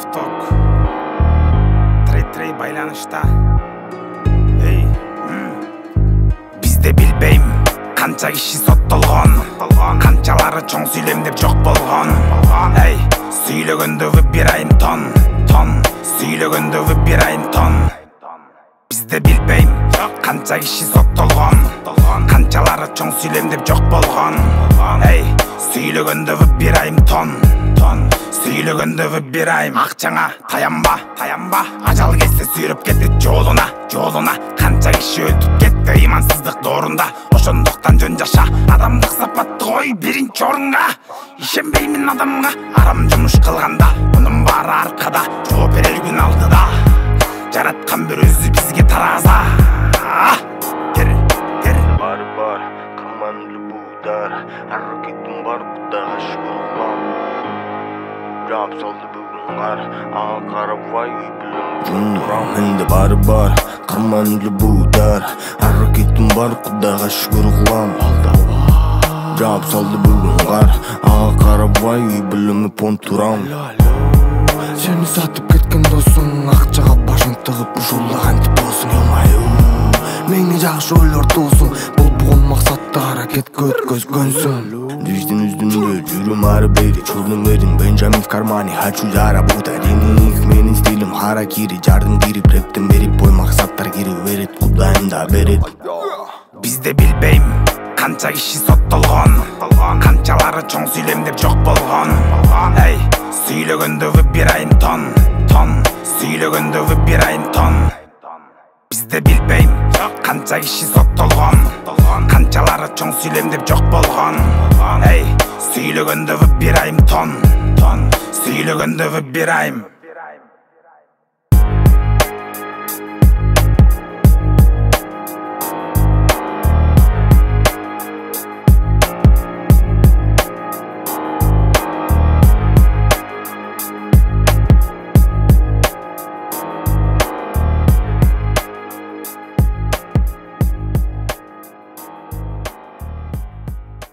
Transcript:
Восток Трей байланышта. Эй, бизде билбейм канча киши соттолгон, канчалары чоң сүйлөмдөп жок болгон. Эй, сүйлөгөндөгү бир айым тон, сүйлөгөндөгү бир айым тон. Бизде билбейм канча киши соттолгон, канчалары чоң сүйлөмдөп жок болгон. Эй, сүйлөгөндөгү бир айым тон, сүйлөгөндөгү бир айым. Акчаңа таянба, ажал келсе сүйрөп кетет жолуна. Канча киши өлтүп кетти ыймансыздык доорунда. Ошондуктан жөн жаша, адамдык сапатты кой биринчи орунга. Ишенбеймин адамга арам жумуш кылганда, мунун баары аркада, жооп берер күн алдыда. Жараткан бир өзү бизге тараза. Бар, командlı buğdar, hareketim var Kudaya şükür ulan. Rap saldı bugün kar, ağa karab vay bilim duram. Mende бар, командlı buğdar, hareketim var Kudaya şükür ulan. Rap saldı bugün kar, ağa karab vay bilimi ponturam. Seni satıp ketken dosun, akçaga başın tığıp uşulla kantip bolsun yomayu. Meni жакшы ойлор туулсун, болбогон максатта аракетке өткөзгөнсүн. Диштин үстүндө жүрүм ары бери, чурдун берин Бенджамин в кармане, хочу заработать денег. Менин стилим харакири, жардым кирип, рептен берип, бой максаттар кирип берет, Кудайым да берет. Бизде билбейм канча киши соттолгон, канчалары чоң сүйлөмдөп жок болгон. Эй, сүйлөгөндөгү бир айым тон, сүйлөгөндөгү бир айым тон. Бизде билбейм канча киши соттолгон, канчалары чоң сүйлөмдөп жок болгон. Эй, сүйлөгөндөгү бир айым тон, сүйлөгөндөгү бир айым.